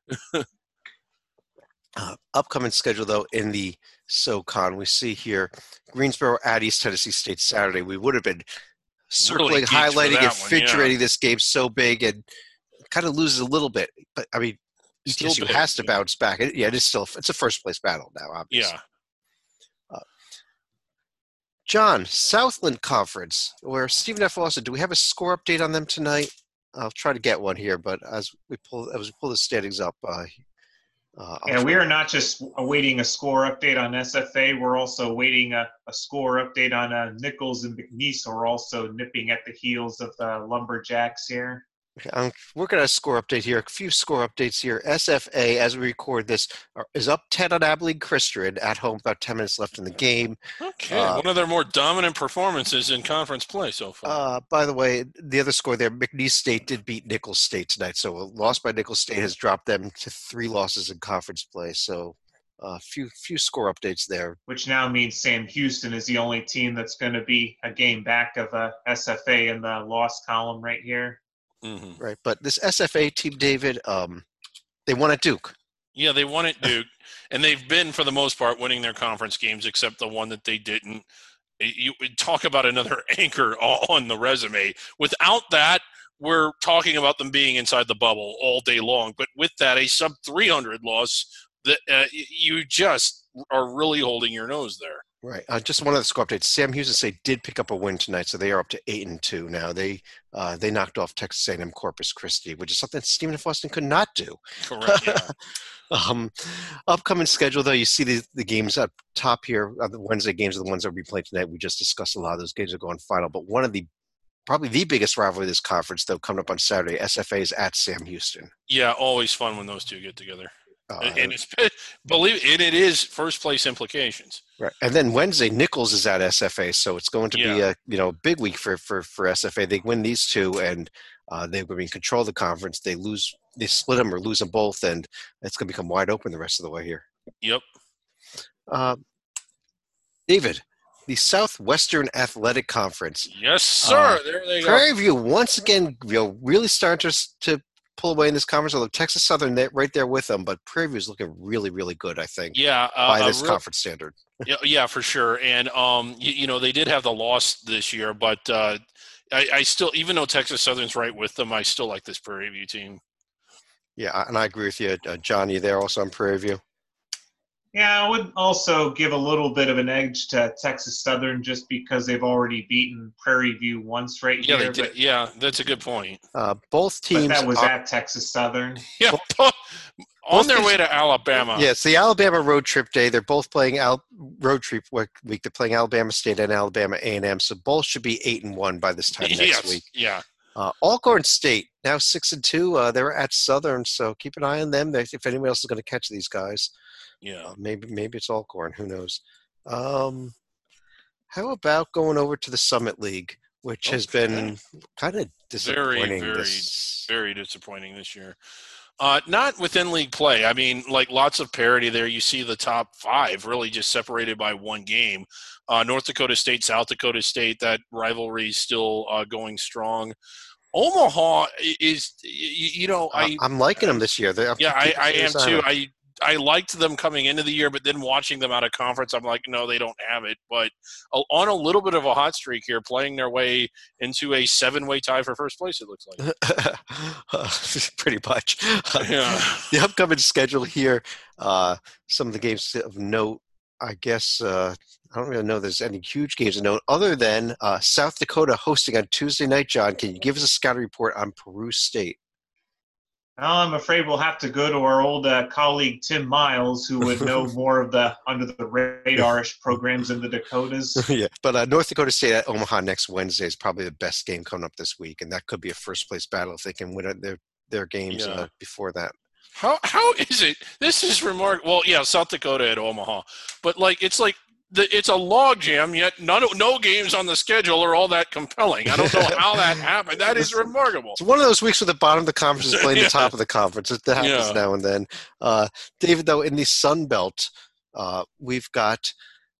uh, upcoming schedule, though, in the SoCon, we see here Greensboro at East Tennessee State Saturday. We would have been circling, Really geeked for highlighting, that and one, yeah. featuring this game so big, and kind of loses a little bit. But I mean, Still E T S U big. has to bounce back. It, yeah, it is still it's a first place battle now, obviously. Yeah. John, Southland Conference, where Stephen F. Austin, do we have a score update on them tonight? I'll try to get one here, but as we pull as we pull the standings up, uh, uh, And we are not just awaiting a score update on S F A. We're also awaiting a, a score update on uh, Nichols and McNeese, who are also nipping at the heels of the Lumberjacks here. I'm working on a score update here. A few score updates here. S F A, as we record this, are, is up ten on Abilene Christian at home. About ten minutes left in the game. Okay, Uh, one of their more dominant performances in conference play so far. Uh, by the way, the other score there, McNeese State did beat Nichols State tonight. So a loss by Nichols State has dropped them to three losses in conference play. So a uh, few few score updates there. Which now means Sam Houston is the only team that's going to be a game back of uh, S F A in the loss column right here. Mm-hmm. Right, but this S F A team, David, um, they won at Duke. Yeah, they won at Duke, and they've been, for the most part, winning their conference games, except the one that they didn't. You talk about another anchor on the resume. Without that, we're talking about them being inside the bubble all day long. But with that, a sub three hundred loss, that uh, you just are really holding your nose there. Right. Uh, just one other score update. Sam Houston State did pick up a win tonight, so they are up to eight and two now. They uh, they knocked off Texas A and M Corpus Christi, which is something Stephen F. Austin could not do. Correct. Yeah. um, upcoming schedule, though, you see the, the games up top here. Uh, the Wednesday games are the ones that will be playing tonight. We just discussed a lot of those games are going final, but one of the probably the biggest rivalry of this conference, though, coming up on Saturday, S F A is at Sam Houston. Yeah, always fun when those two get together. Uh, and it's believe and it is first place implications. Right, and then Wednesday, Nichols is at S F A, so it's going to Yeah. be a you know big week for for for S F A. They win these two, and uh, they're going to be in control of the conference. They lose, they split them or lose them both, and it's going to become wide open the rest of the way here. Yep. Uh, David, the Southwestern Athletic Conference. Yes, sir. Uh, there they go. Prairie View once again, you know, really starting to to pull away in this conference. Although Texas Southern, they're right there with them, but Prairie View is looking really, really good. I think. Yeah, uh, by a this real- conference standard. Yeah, yeah, for sure. And um, you, you know, they did have the loss this year, but uh, I, I still, even though Texas Southern's right with them, I still like this Prairie View team. Yeah, and I agree with you, uh, John. You there also on Prairie View? Yeah, I would also give a little bit of an edge to Texas Southern just because they've already beaten Prairie View once right Yeah, here. they did. But, Yeah, that's a good point. Uh, both but teams. that was are, at Texas Southern. Yeah, on their way to Alabama. yeah, it's the Alabama road trip day. They're both playing Al- road trip week. They're playing Alabama State and Alabama A and M, so both should be eight and one by this time next Yes, week. yeah. Uh, Alcorn State now six and two. Uh, they're at Southern, so keep an eye on them. If anyone else is going to catch these guys, Yeah. uh, maybe maybe it's Alcorn. Who knows? Um, how about going over to the Summit League, which has Okay. been kind of disappointing. very, this. Very disappointing this year. Uh, not within league play. I mean, like lots of parity there. You see the top five really just separated by one game. Uh, North Dakota State, South Dakota State, that rivalry is still uh, going strong. Omaha is, you, you know, I I'm liking them this year. They're, yeah, I, I am keeping too. on I I liked them coming into the year, but then watching them out of conference, I'm like, no, they don't have it. But uh, on a little bit of a hot streak here, playing their way into a seven-way tie for first place, it looks like. Uh, pretty much. Yeah. The upcoming schedule here, uh, some of the games of note, I guess, uh, I don't really know there's any huge games of note other than uh, South Dakota hosting on Tuesday night. John, can you give us a scouting report on Peru State? Well, I'm afraid we'll have to go to our old uh, colleague Tim Miles, who would know more of the under the radar-ish programs in the Dakotas. Yeah, but uh, North Dakota State at Omaha next Wednesday is probably the best game coming up this week, and that could be a first-place battle if they can win their their games Yeah. uh, before that. How how is it? This is remarkable. Well, yeah, South Dakota at Omaha, but like it's like the, it's a logjam. Yet none no games on the schedule are all that compelling. I don't know how that happened. That is remarkable. It's one of those weeks where the bottom of the conference is playing Yeah. the top of the conference. It happens Yeah. now and then. Uh, David, though, in the Sun Belt, uh, we've got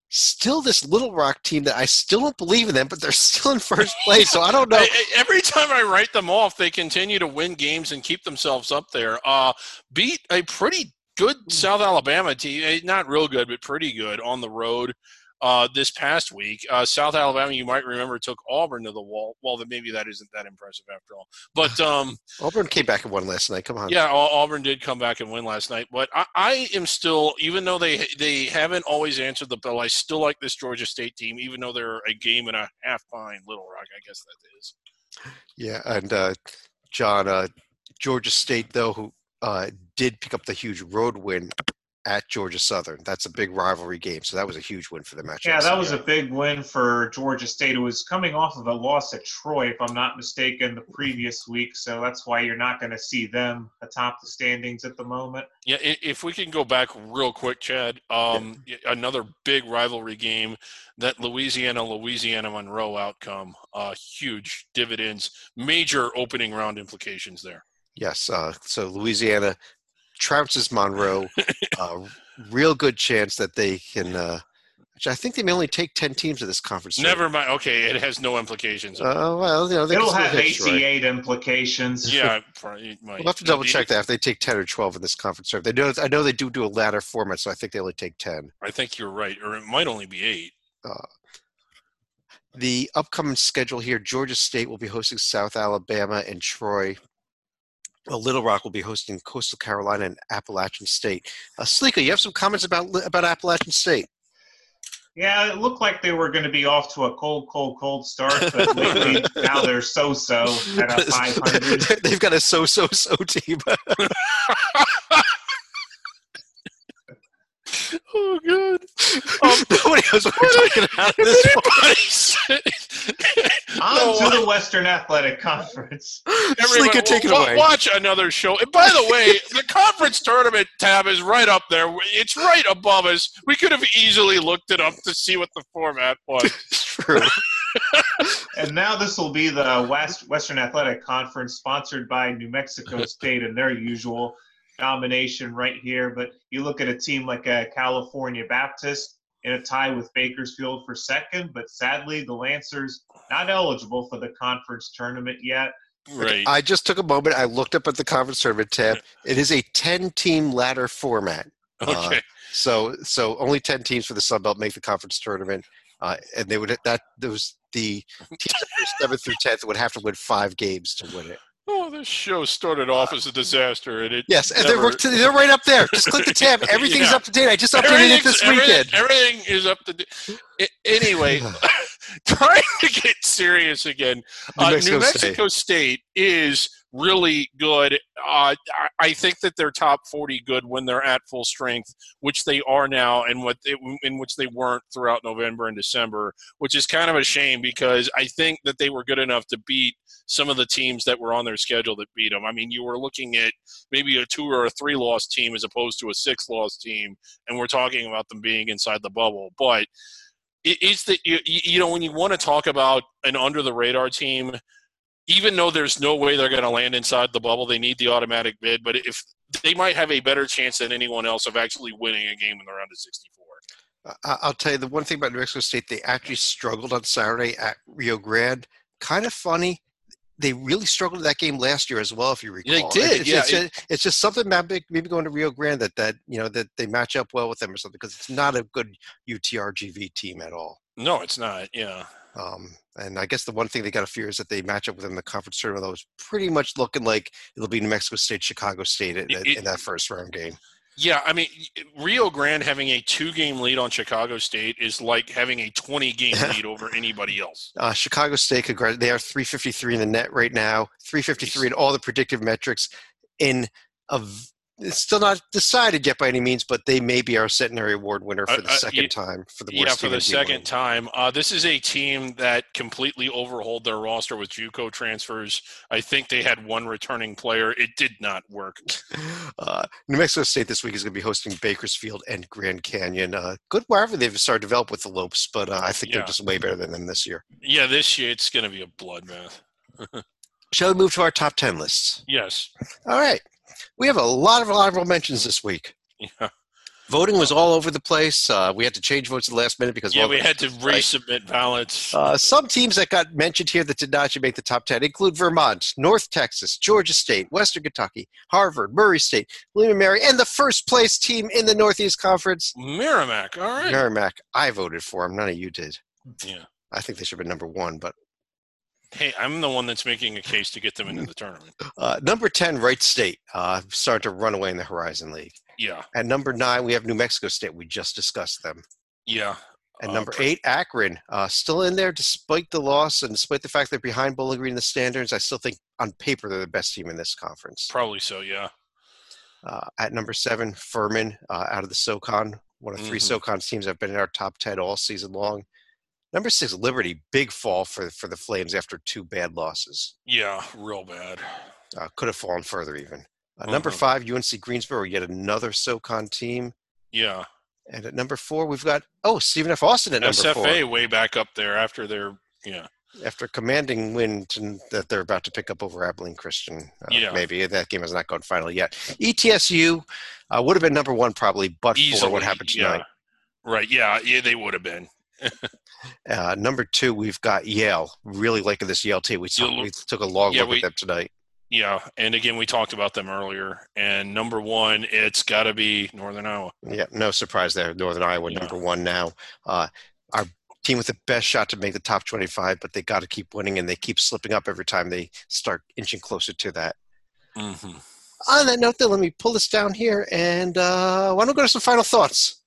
still this Little Rock team that I still don't believe in them, but they're still in first place. So I don't know. I, I, every time I write them off, they continue to win games and keep themselves up there. Uh, beat a pretty good South Alabama team, not real good, but pretty good on the road uh, this past week. Uh, South Alabama, you might remember, took Auburn to the wall. Well, then maybe that isn't that impressive after all. But um, Auburn came back and won last night. Come on. Yeah, Auburn did come back and win last night. But I, I am still, even though they they haven't always answered the bell, I still like this Georgia State team, even though they're a game and a half behind Little Rock. I guess that is. Yeah, and uh, John, uh, Georgia State, though, who uh, did pick up the huge road win at Georgia Southern. That's a big rivalry game, so that was a huge win for the match. Yeah, that was a big win for Georgia State. It was coming off of a loss at Troy, if I'm not mistaken, the previous week, so that's why you're not going to see them atop the standings at the moment. Yeah, if we can go back real quick, Chad, um, yeah. another big rivalry game, that Louisiana-Louisiana Monroe outcome, uh, huge dividends, major opening round implications there. Yes, uh, so Louisiana trounces Monroe. uh, real good chance that they can uh, – which I think they may only take ten teams to this conference. Never mind. Okay, it has no implications. Oh, uh, well, you know, they it'll have A C eight implications. Yeah. Probably might. We'll have to double check that if they take ten or twelve in this conference. They know, I know they do do a ladder format, so I think they only take ten. I think you're right, or it might only be eight. Uh, the upcoming schedule here, Georgia State will be hosting South Alabama and Troy. Well, Little Rock will be hosting Coastal Carolina and Appalachian State. Uh, Sleeka, you have some comments about about Appalachian State? Yeah, it looked like they were going to be off to a cold, cold, cold start, but lately now they're so-so at a five hundred. They've got a so-so-so team. Oh, good. Um, Nobody knows what we're talking about at this point. On no, to the Western Athletic Conference. Sleeka, take it away. Watch another show. And by the way, the conference tournament tab is right up there. It's right above us. We could have easily looked it up to see what the format was. True. And now this will be the West Western Athletic Conference, sponsored by New Mexico State and their usual domination right here. But you look at a team like a California Baptist in a tie with Bakersfield for second, but sadly the Lancers not eligible for the conference tournament yet. Right. I just took a moment. I looked up at the conference tournament tab. It is a ten-team ladder format. Okay. Uh, so so only ten teams for the Sun Belt make the conference tournament, uh, and they would that those the teams seventh through tenth would have to win five games to win it. Oh, this show started off as a disaster, and it yes, and never... they're they're right up there. Just click the tab. Everything's yeah. up to date. I just updated it this weekend. Everything is up to date. Anyway, trying to get serious again. New uh, Mexico, New Mexico State. State is really good. Uh, I think that they're top forty good when they're at full strength, which they are now, and what they, in which they weren't throughout November and December, which is kind of a shame because I think that they were good enough to beat some of the teams that were on their schedule that beat them. I mean, you were looking at maybe a two or a three loss team as opposed to a six loss team, and we're talking about them being inside the bubble. But it's that you, you know when you want to talk about an under the radar team, even though there's no way they're going to land inside the bubble, they need the automatic bid. But if they might have a better chance than anyone else of actually winning a game in the round of sixty-four. I'll tell you the one thing about New Mexico State, they actually struggled on Saturday at Rio Grande. Kind of funny. They really struggled in that game last year as well, if you recall. They did, it's, yeah. It's, it, it's just something about maybe going to Rio Grande that, that you know that they match up well with them or something because it's not a good U T R G V team at all. No, it's not. Yeah. Um, and I guess the one thing they got to fear is that they match up with them in the conference tournament. That was pretty much looking like it'll be New Mexico State, Chicago State in, it, in that first round game. Yeah, I mean, Rio Grande having a two-game lead on Chicago State is like having a twenty-game lead over anybody else. Uh, Chicago State, they are three fifty-three in the net right now, three fifty-three in all the predictive metrics. In a, it's still not decided yet by any means, but they may be our centenary award winner for the uh, uh, second yeah, time for the worst yeah for team the second league. time. Uh, this is a team that completely overhauled their roster with JUCO transfers. I think they had one returning player. It did not work. Uh, New Mexico State this week is going to be hosting Bakersfield and Grand Canyon. Uh, good wherever they've started to develop with the Lopes, but uh, I think yeah. they're just way better than them this year. Yeah, this year it's going to be a bloodbath. Shall we move to our top ten lists? Yes. All right. We have a lot of honorable mentions this week. Yeah. Voting was all over the place. Uh, we had to change votes at the last minute because yeah, well, we had to right. resubmit ballots. Uh, some teams that got mentioned here that did not actually make the top ten include Vermont, North Texas, Georgia State, Western Kentucky, Harvard, Murray State, William and Mary, and the first place team in the Northeast Conference, Merrimack. All right, Merrimack. I voted for them. None of you did. Yeah, I think they should have been number one, but hey, I'm the one that's making a case to get them into the tournament. uh, number ten, Wright State, uh, starting to run away in the Horizon League. Yeah. At number nine, we have New Mexico State. We just discussed them. Yeah. And uh, number pr- eight, Akron, uh, still in there despite the loss and despite the fact they're behind Bowling Green in the standards. I still think on paper they're the best team in this conference. Probably so, yeah. Uh, at number seven, Furman, uh, out of the SoCon, one of three mm-hmm. SoCon teams that have been in our top ten all season long. Number six, Liberty, big fall for for the Flames after two bad losses. Yeah, real bad. Uh, could have fallen further even. Uh, uh-huh. Number five, U N C Greensboro, yet another SoCon team. Yeah. And at number four, we've got, oh, Stephen F. Austin at number S F A four. S F A way back up there after their, yeah. After a commanding win to, that they're about to pick up over Abilene Christian. Uh, yeah. Maybe that game has not gone final yet. E T S U uh, would have been number one probably, but Easily, for what happened tonight. Yeah. Right, yeah, yeah, they would have been. uh, number two, we've got Yale. Really liking this Yale team. We, saw, we took a long yeah, look we, at them tonight. Yeah, and again, we talked about them earlier. And number one, it's got to be Northern Iowa. Yeah, no surprise there. Northern Iowa, yeah. number one now. Uh, our team with the best shot to make the top twenty-five, but they got to keep winning, and they keep slipping up every time they start inching closer to that. Mm-hmm. On that note, then, let me pull this down here, and uh, why don't we go to some final thoughts?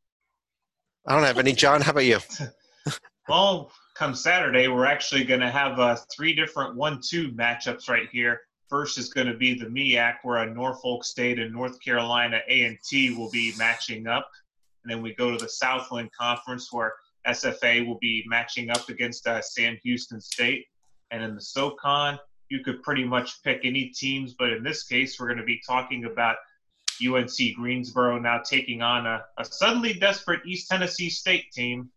I don't have any. John, how about you? Well, come Saturday, we're actually going to have uh, three different one two matchups right here. First is going to be the M E A C, where Norfolk State and North Carolina A and T will be matching up. And then we go to the Southland Conference, where S F A will be matching up against uh, Sam Houston State. And in the SoCon, you could pretty much pick any teams, but in this case, we're going to be talking about U N C Greensboro now taking on a, a suddenly desperate East Tennessee State team.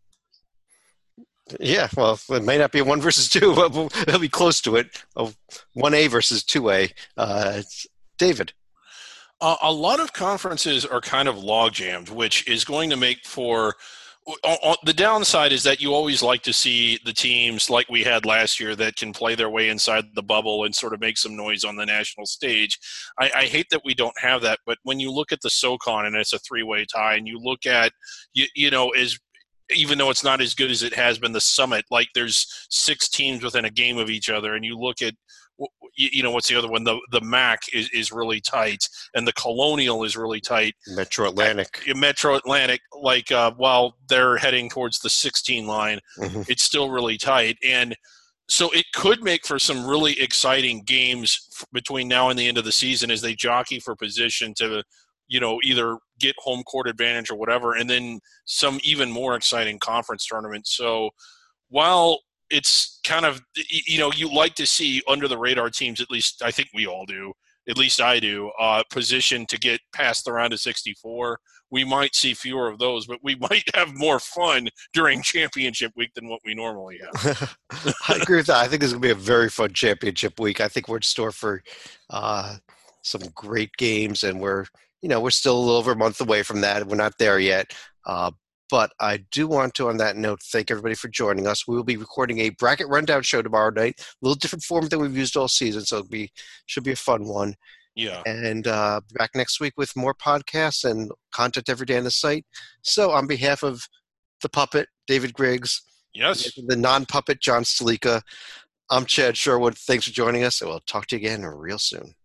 Yeah, well, it may not be a one versus two, but it'll be close to it. Oh, one A versus two A. Uh, David. Uh, a lot of conferences are kind of log jammed, which is going to make for uh, – the downside is that you always like to see the teams like we had last year that can play their way inside the bubble and sort of make some noise on the national stage. I, I hate that we don't have that, but when you look at the SoCon and it's a three-way tie and you look at, you, you know, is – even though it's not as good as it has been the Summit, like there's six teams within a game of each other, and you look at, you know, what's the other one? The the M A C is, is really tight, and the Colonial is really tight. Metro Atlantic. Metro Atlantic, like uh, while they're heading towards the sixteen line, mm-hmm. it's still really tight. And so it could make for some really exciting games between now and the end of the season as they jockey for position to, you know, either get home court advantage or whatever, and then some even more exciting conference tournaments. So while it's kind of, you know, you like to see under the radar teams, at least I think we all do, at least I do, uh, position to get past the round of sixty-four. We might see fewer of those, but we might have more fun during championship week than what we normally have. I agree with that. I think this is going to be a very fun championship week. I think we're in store for uh, some great games, and we're, you know, we're still a little over a month away from that. We're not there yet. Uh, but I do want to, on that note, thank everybody for joining us. We will be recording a bracket rundown show tomorrow night. A little different format than we've used all season, so it'll be should be a fun one. Yeah. And uh, back next week with more podcasts and content every day on the site. So on behalf of the puppet, David Griggs, yes, the non-puppet, John Stalika, I'm Chad Sherwood. Thanks for joining us, and we'll talk to you again real soon.